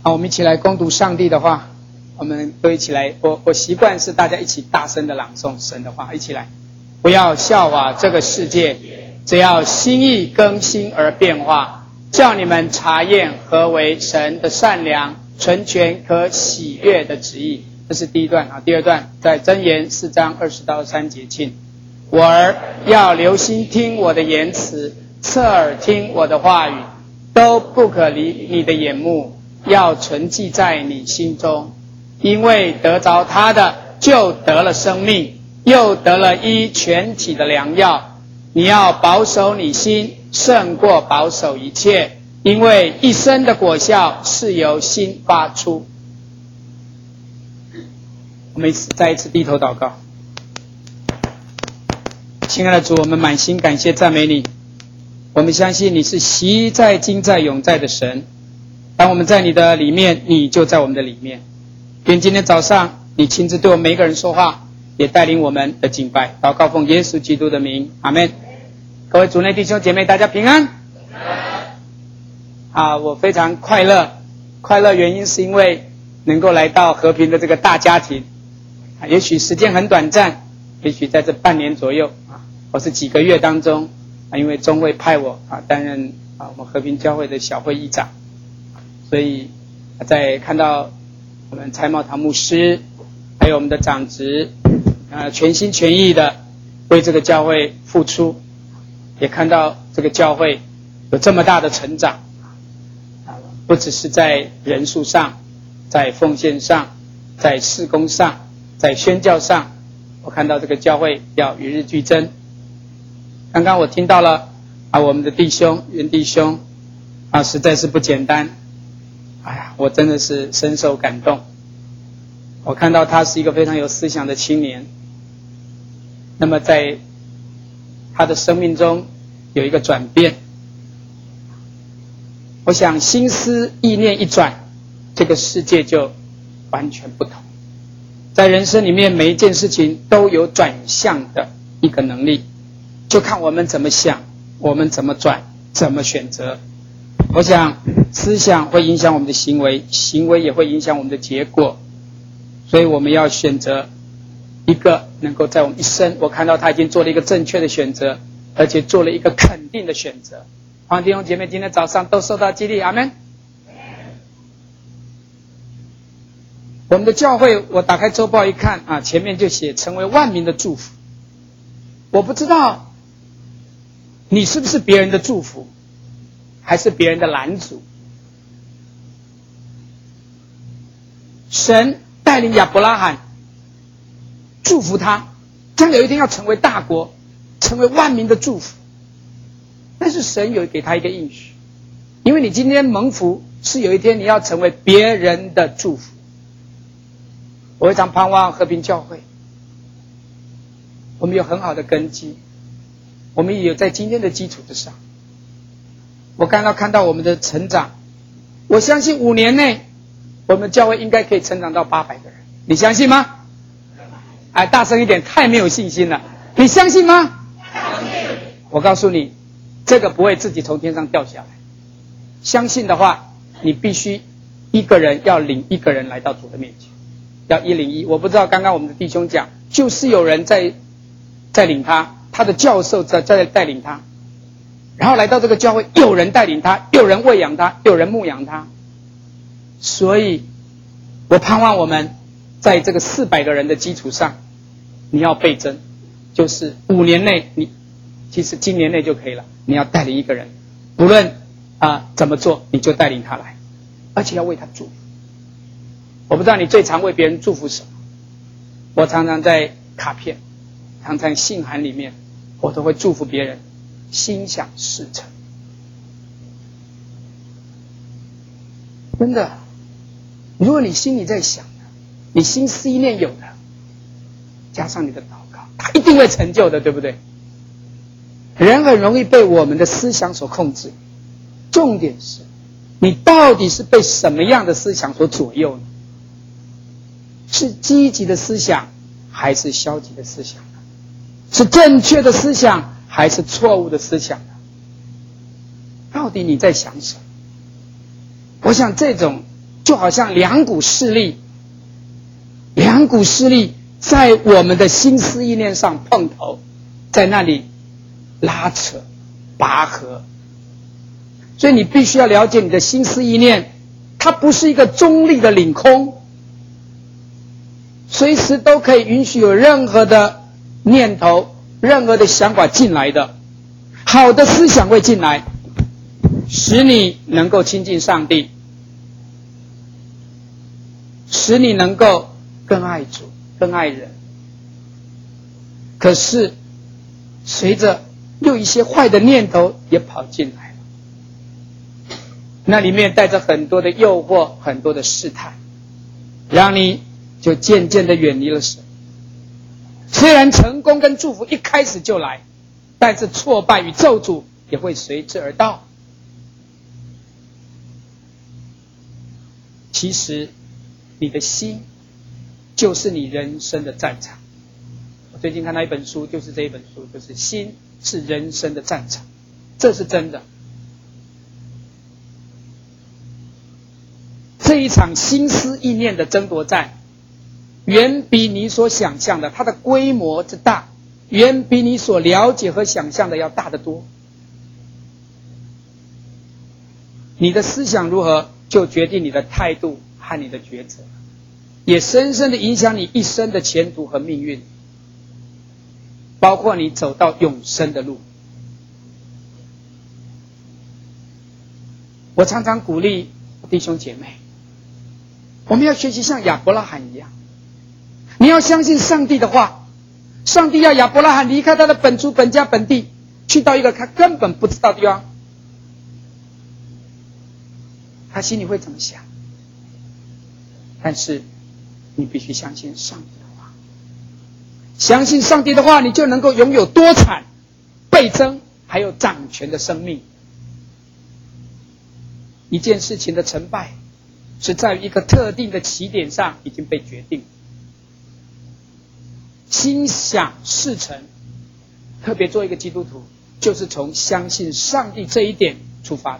好，我们一起来攻读上帝的话。我们都一起来，我习惯是大家一起大声的朗诵神的话，一起来。不要效法这个世界，只要心意更新而变化，叫你们查验何为神的善良、纯全、可喜悦的旨意。这是第一段啊。第二段在箴言4章20到3节庆。我儿，要留心听我的言辞，侧耳听我的话语，都不可离你的眼目，要存记在你心中。因为得着他的，就得了生命，又得了医全体的良药。你要保守你心，胜过保守一切，因为一生的果效是由心发出。我们再一次低头祷告。亲爱的主，我们满心感谢赞美你。我们相信你是昔在今在永在的神。当我们在你的里面，你就在我们的里面。愿今天早上你亲自对我们每一个人说话，也带领我们的敬拜。祷告奉耶稣基督的名，阿们。各位主内弟兄姐妹，大家平安。我非常快乐，快乐原因是因为能够来到和平的这个大家庭。也许时间很短暂，也许在这半年左右或是几个月当中因为中会派我担任我们和平教会的小会议长，所以在看到我们蔡茂堂牧师还有我们的长职全心全意的为这个教会付出，也看到这个教会有这么大的成长不只是在人数上，在奉献上，在事工上，在宣教上，我看到这个教会要与日俱增。刚刚我听到了我们的弟兄袁弟兄实在是不简单。我真的是深受感动。我看到他是一个非常有思想的青年，那么在他的生命中有一个转变。我想心思意念一转，这个世界就完全不同。在人生里面每一件事情都有转向的一个能力，就看我们怎么想，我们怎么转，怎么选择。我想思想会影响我们的行为，行为也会影响我们的结果，所以我们要选择一个能够在我们一生，我看到他已经做了一个正确的选择，而且做了一个肯定的选择。欢迎弟兄姐妹今天早上都受到激励，阿们。我们的教会，我打开周报一看前面就写成为万民的祝福。我不知道你是不是别人的祝福，还是别人的拦阻。神带领亚伯拉罕祝福他，将有一天要成为大国，成为万民的祝福。但是神有给他一个应许，因为你今天蒙福，是有一天你要成为别人的祝福。我非常盼望和平教会，我们有很好的根基，我们也有在今天的基础之上。我刚刚看到我们的成长，我相信5年内我们教会应该可以成长到800个人，你相信吗？大声一点，太没有信心了。你相信吗？相信。我告诉你，这个不会自己从天上掉下来。相信的话，你必须一个人要领一个人来到主的面前，要101。我不知道刚刚我们的弟兄讲，就是有人在领他，他的教授在带领他，然后来到这个教会，有人带领他，有人喂养他，有人牧养他。所以我盼望我们在这个400个人的基础上，你要倍增，就是5年内，你其实今年内就可以了，你要带领一个人，无论怎么做，你就带领他来，而且要为他祝福。我不知道你最常为别人祝福什么，我常常在卡片，常常信函里面，我都会祝福别人心想事成。真的，如果你心里在想的，你心思意念有的，加上你的祷告，它一定会成就的，对不对？人很容易被我们的思想所控制，重点是你到底是被什么样的思想所左右呢？是积极的思想还是消极的思想呢？是正确的思想还是错误的思想呢？到底你在想什么？我想这种就好像两股势力在我们的心思意念上碰头，在那里拉扯拔河。所以你必须要了解你的心思意念，它不是一个中立的领空，随时都可以允许有任何的念头、任何的想法进来的。好的思想会进来，使你能够亲近上帝，使你能够更爱主、更爱人。可是随着又一些坏的念头也跑进来了，那里面带着很多的诱惑、很多的试探，让你就渐渐的远离了神。虽然成功跟祝福一开始就来，但是挫败与咒诅也会随之而到。其实你的心就是你人生的战场。我最近看到一本书，就是这一本书，就是心是人生的战场，这是真的。这一场心思意念的争夺战，远比你所想象的，它的规模之大，远比你所了解和想象的要大得多。你的思想如何，就决定你的态度和你的抉择，也深深的影响你一生的前途和命运，包括你走到永生的路。我常常鼓励弟兄姐妹，我们要学习像亚伯拉罕一样，你要相信上帝的话。上帝要亚伯拉罕离开他的本族本家本地，去到一个他根本不知道的地方，他心里会怎么想？但是你必须相信上帝的话，相信上帝的话，你就能够拥有多产、倍增还有掌权的生命。一件事情的成败是在于一个特定的起点上已经被决定。心想事成，特别做一个基督徒，就是从相信上帝这一点出发的。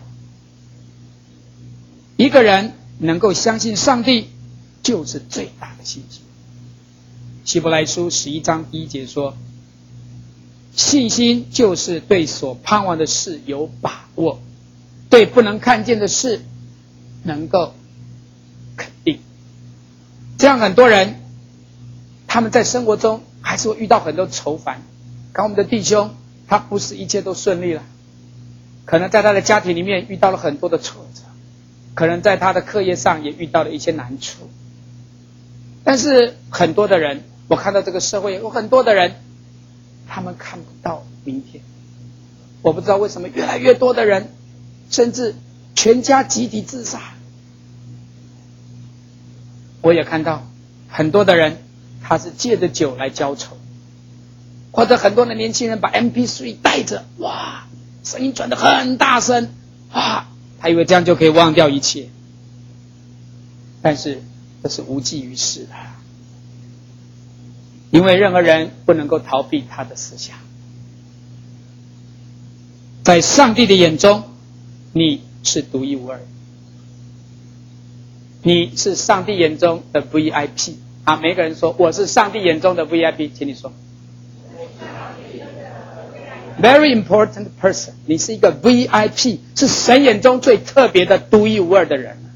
一个人能够相信上帝，就是最大的信心。希伯来书11章1节说，信心就是对所盼望的事有把握，对不能看见的事能够肯定。这样很多人他们在生活中还是会遇到很多愁烦。看我们的弟兄，他不是一切都顺利了，可能在他的家庭里面遇到了很多的挫折，可能在他的课业上也遇到了一些难处。但是很多的人，我看到这个社会有很多的人，他们看不到明天。我不知道为什么越来越多的人，甚至全家集体自杀。我也看到很多的人，他是借着酒来浇愁，或者很多的年轻人把 MP3 带着，哇，声音转得很大声，哇，他以为这样就可以忘掉一切，但是这是无济于事的，因为任何人不能够逃避他的思想。在上帝的眼中，你是独一无二，你是上帝眼中的 VIP。啊，每个人说我是上帝眼中的 VIP， 请你说 Very important person， 你是一个 VIP， 是神眼中最特别的独一无二的人。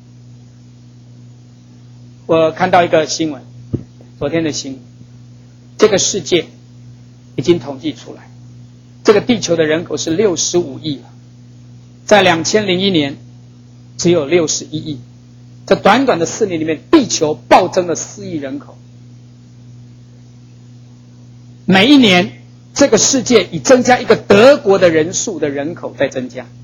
我看到一个新闻，昨天的新闻，这个世界已经统计出来，这个地球的人口是65亿了，在2001年只有61亿，这短短的4年里面，地球暴增了4亿人口。每一年这个世界已增加一个德国的人数的人口在增加。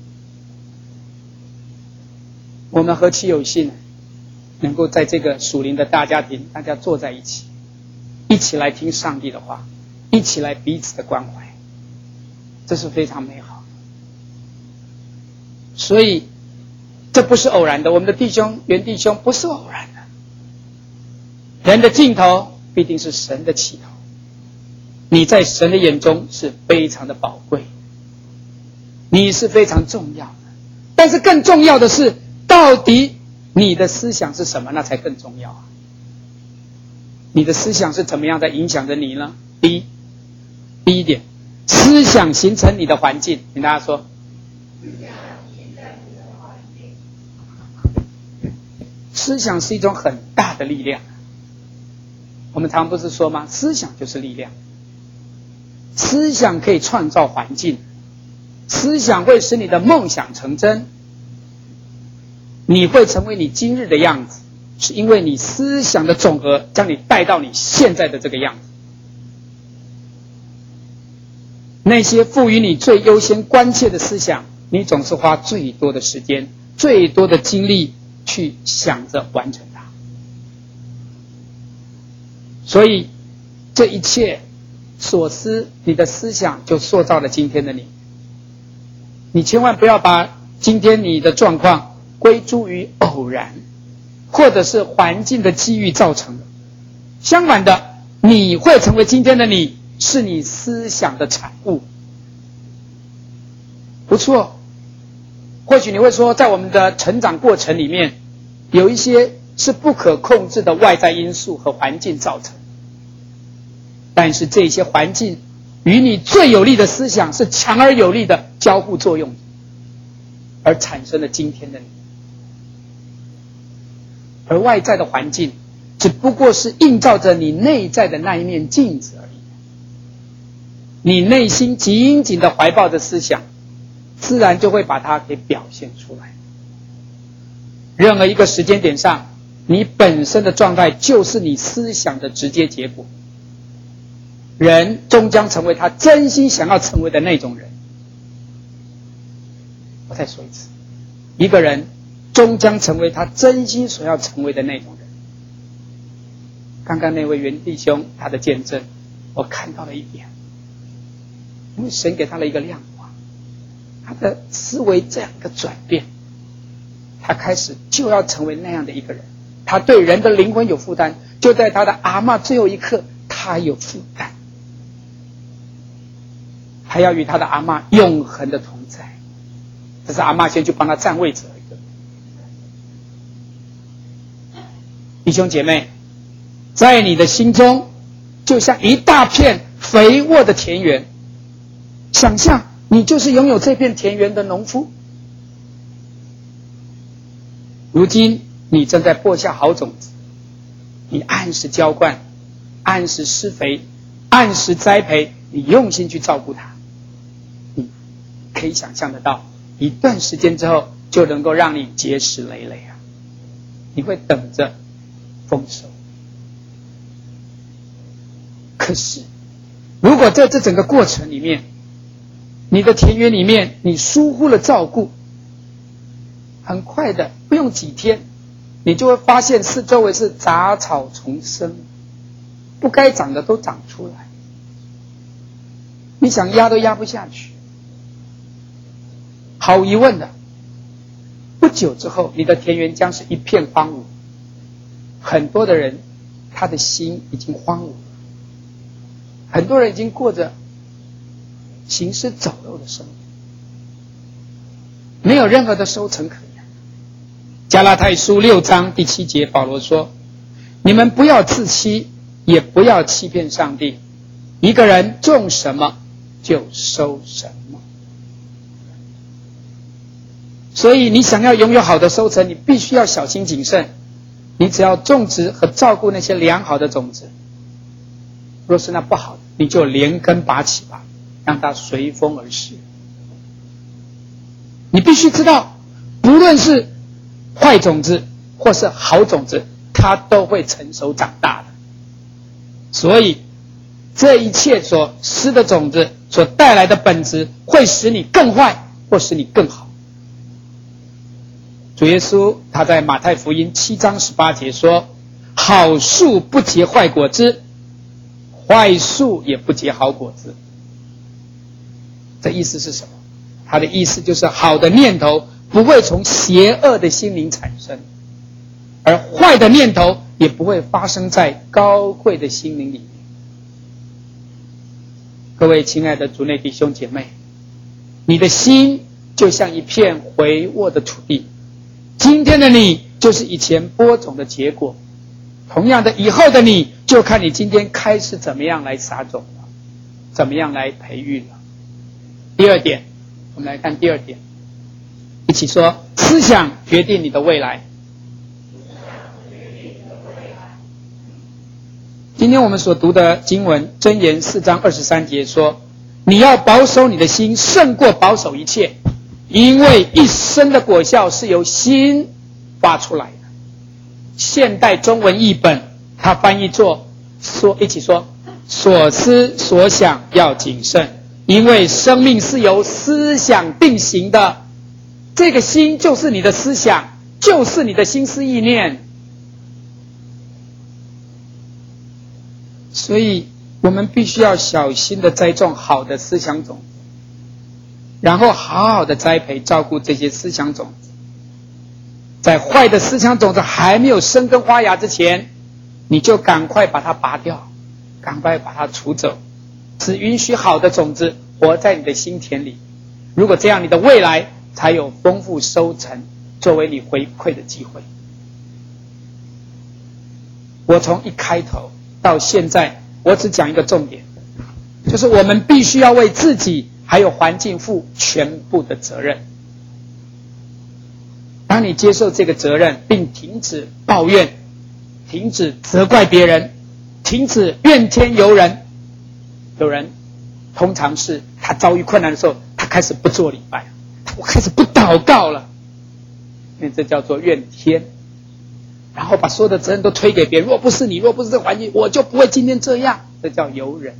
我们何其有幸能够在这个属灵的大家庭，大家坐在一起，一起来听上帝的话，一起来彼此的关怀，这是非常美好的。所以这不是偶然的，我们的弟兄原弟兄不是偶然的。人的尽头必定是神的起头，你在神的眼中是非常的宝贵，你是非常重要的。但是更重要的是，到底你的思想是什么，那才更重要啊。你的思想是怎么样在影响着你呢？第一点，思想形成你的环境，跟大家说。思想是一种很大的力量。我们常不是说吗？思想就是力量。思想可以创造环境，思想会使你的梦想成真。你会成为你今日的样子，是因为你思想的总和将你带到你现在的这个样子。那些赋予你最优先关切的思想，你总是花最多的时间、最多的精力去想着完成它。所以这一切所思，你的思想就塑造了今天的你。你千万不要把今天你的状况归诸于偶然，或者是环境的机遇造成的。相反的，你会成为今天的你，是你思想的产物。不错，或许你会说，在我们的成长过程里面，有一些是不可控制的外在因素和环境造成，但是这些环境与你最有利的思想是强而有力的交互作用，而产生了今天的你。而外在的环境只不过是映照着你内在的那一面镜子而已。你内心紧紧的怀抱着思想，自然就会把它给表现出来。任何一个时间点上，你本身的状态就是你思想的直接结果。人终将成为他真心想要成为的那种人。我再说一次，一个人终将成为他真心所要成为的那种人。刚刚那位袁弟兄他的见证，我看到了一点，因为神给他了一个亮光，他的思维这样一个转变，他开始就要成为那样的一个人。他对人的灵魂有负担，就在他的阿嬷最后一刻，他有负担，还要与他的阿嬷永恒的同在。这是阿嬷先去帮他占位置而已。弟兄姐妹，在你的心中就像一大片肥沃的田园，想象你就是拥有这片田园的农夫。如今你正在播下好种子，你按时浇灌，按时施肥，按时栽培，你用心去照顾它。你可以想象得到，一段时间之后就能够让你结实累累啊！你会等着丰收。可是如果在这整个过程里面，你的田园里面你疏忽了照顾，很快的不用几天，你就会发现四周围是杂草丛生，不该长的都长出来，你想压都压不下去。毫无疑问的，不久之后你的田园将是一片荒芜。很多的人他的心已经荒芜了，很多人已经过着行尸走肉的生活，没有任何的收成可言。加拉太书6章第7节，保罗说：你们不要自欺，也不要欺骗上帝。一个人种什么就收什么。所以你想要拥有好的收成，你必须要小心谨慎。你只要种植和照顾那些良好的种子，若是那不好的，你就连根拔起吧，让它随风而逝。你必须知道，不论是坏种子或是好种子，它都会成熟长大的。所以这一切所施的种子所带来的本质，会使你更坏或使你更好。主耶稣他在马太福音7章18节说：好树不结坏果子，坏树也不结好果子。这意思是什么？他的意思就是好的念头不会从邪恶的心灵产生，而坏的念头也不会发生在高贵的心灵里面。各位亲爱的主内弟兄姐妹，你的心就像一片肥沃的土地，今天的你就是以前播种的结果。同样的，以后的你就看你今天开始怎么样来撒种了，怎么样来培育了。第二点，我们来看第二点，一起说：思想决定你的未来。今天我们所读的经文箴言4章23节说，你要保守你的心胜过保守一切，因为一生的果效是由心发出来的。现代中文译本它翻译作一起说，所思所想要谨慎，因为生命是由思想定型的。这个心就是你的思想，就是你的心思意念。所以我们必须要小心的栽种好的思想种子，然后好好的栽培照顾这些思想种子。在坏的思想种子还没有生根发芽之前，你就赶快把它拔掉，赶快把它除走，只允许好的种子活在你的心田里。如果这样，你的未来才有丰富收成作为你回馈的机会。我从一开头到现在，我只讲一个重点，就是我们必须要为自己还有环境负全部的责任。当你接受这个责任，并停止抱怨，停止责怪别人，停止怨天尤人。有人通常是他遭遇困难的时候，他开始不做礼拜，我开始不祷告了，因为这叫做怨天，然后把所有的责任都推给别人。若不是你，若不是这个环境，我就不会今天这样。这叫尤人。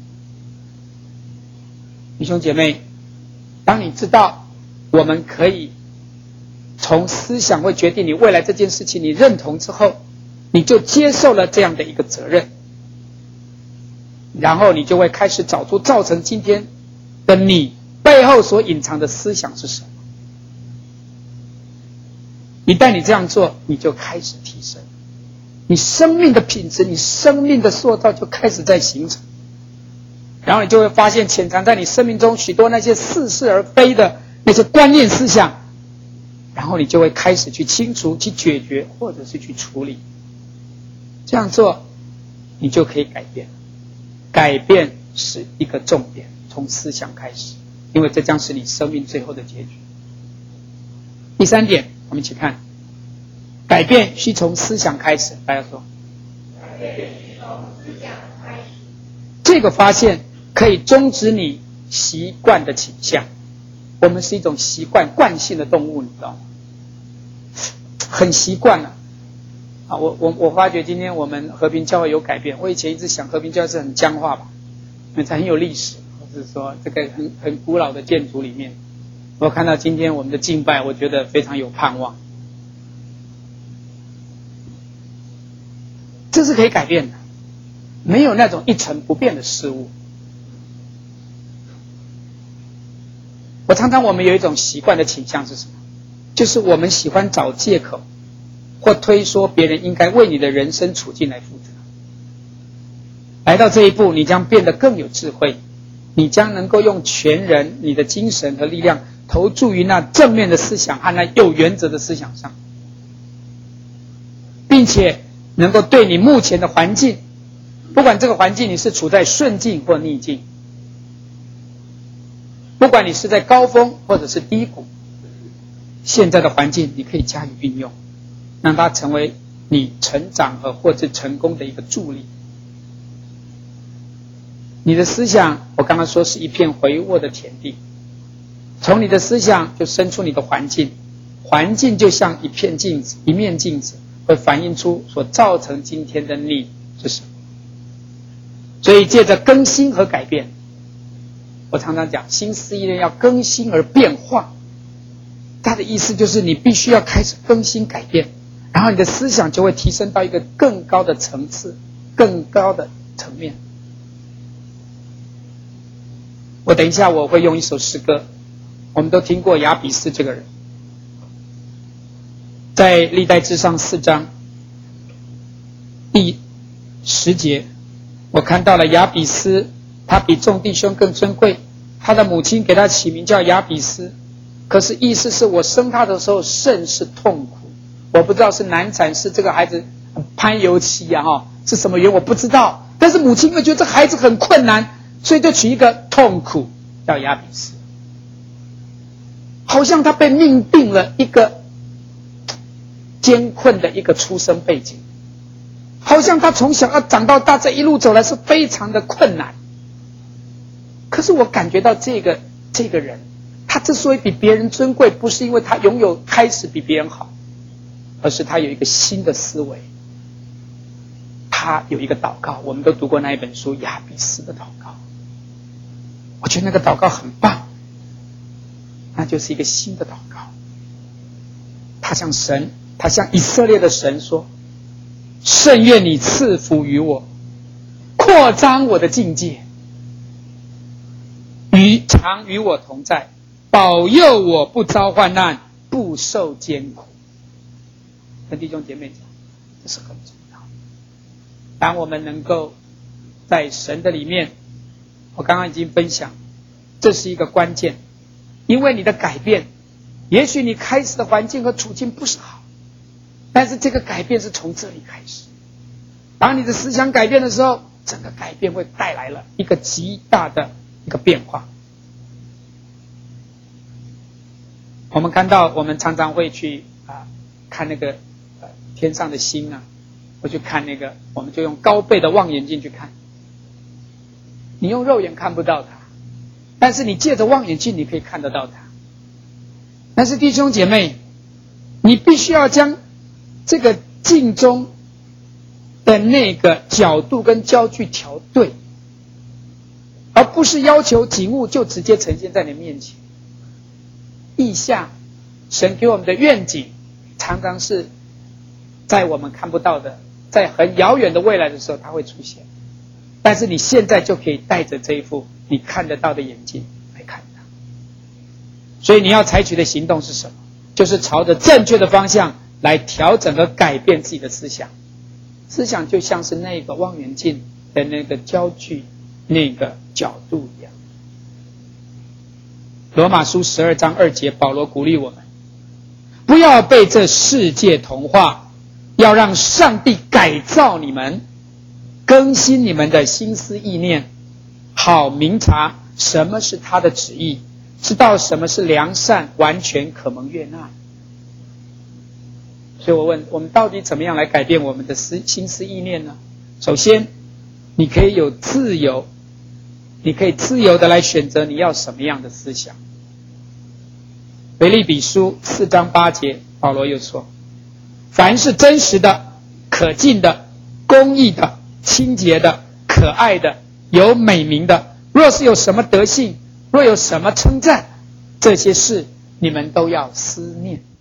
弟兄姐妹，当你知道我们可以从思想会决定你未来这件事情你认同之后，你就接受了这样的一个责任，然后你就会开始找出造成今天的你背后所隐藏的思想是什么。一旦你这样做，你就开始提升，你生命的品质，你生命的塑造就开始在形成。然后你就会发现潜藏在你生命中许多那些似是而非的那些观念思想，然后你就会开始去清除、去解决，或者是去处理。这样做，你就可以改变。改变是一个重点，从思想开始，因为这将是你生命最后的结局。第三点，我们一起看，改变需从思想开始。大家说，改变需从思想开始。这个发现可以终止你习惯的倾向。我们是一种习惯、惯性的动物，你知道吗？很习惯了。我发觉今天我们和平教会有改变。我以前一直想和平教会是很僵化吧，因为它很有历史，或是说这个很古老的建筑里面，我看到今天我们的敬拜，我觉得非常有盼望。这是可以改变的，没有那种一成不变的事物。我们有一种习惯的倾向是什么？就是我们喜欢找借口或推说别人应该为你的人生处境来负责。来到这一步，你将变得更有智慧，你将能够用全人你的精神和力量投注于那正面的思想和那有原则的思想上，并且能够对你目前的环境，不管这个环境你是处在顺境或逆境，不管你是在高峰或者是低谷，现在的环境你可以加以运用，让它成为你成长和或者成功的一个助力。你的思想，我刚刚说是一片肥沃的田地，从你的思想就生出你的环境，环境就像一片镜子，一面镜子，会反映出所造成今天的你是什么。所以借着更新和改变，我常常讲心思意念要更新而变化，它的意思就是你必须要开始更新改变，然后你的思想就会提升到一个更高的层次，更高的层面。我等一下我会用一首诗歌，我们都听过雅比斯这个人，在历代志上4章第10节，我看到了雅比斯，他比众弟兄更尊贵，他的母亲给他起名叫雅比斯，可是意思是我生他的时候甚是痛苦， 我不知道是难产，是这个孩子攀油期啊，是什么原因我不知道。但是母亲会觉得这孩子很困难，所以就取一个痛苦叫亚比斯，好像他被命定了一个艰困的一个出生背景，好像他从小要长到大，这一路走来是非常的困难。可是我感觉到这个人，他之所以比别人尊贵，不是因为他拥有开始比别人好，而是他有一个新的思维。他有一个祷告，我们都读过那一本书亚比斯的祷告，我觉得那个祷告很棒，那就是一个新的祷告。他向神，他向以色列的神说，甚愿你赐福于我，扩张我的境界，常与我同在，保佑我不遭患难，不受艰苦。跟弟兄姐妹讲，这是很重要。当我们能够在神的里面，我刚刚已经分享，这是一个关键。因为你的改变，也许你开始的环境和处境不是好，但是这个改变是从这里开始。当你的思想改变的时候，整个改变会带来了一个极大的一个变化。我们看到，我们常常会去看那个天上的星啊，会去看那个，我们就用高倍的望远镜去看。你用肉眼看不到它，但是你借着望远镜你可以看得到它。但是弟兄姐妹，你必须要将这个镜中的那个角度跟焦距调对，而不是要求景物就直接呈现在你面前。意象，神给我们的愿景，常常是在我们看不到的，在很遥远的未来的时候它会出现。但是你现在就可以带着这一副你看得到的眼睛来看它。所以你要采取的行动是什么？就是朝着正确的方向来调整和改变自己的思想。思想就像是那个望远镜的那个焦距、那个角度一样。罗马书12章2节，保罗鼓励我们，不要被这世界同化，要让上帝改造你们，更新你们的心思意念，好明察什么是他的旨意，知道什么是良善、完全、可蒙悦纳。所以我问，我们到底怎么样来改变我们的心思意念呢？首先，你可以有自由，你可以自由的来选择你要什么样的思想。腓立比书4章8节，保罗又说，凡是真实的、可敬的、公义的、清洁的、可爱的、有美名的，若是有什么德性，若有什么称赞，这些事你们都要思念。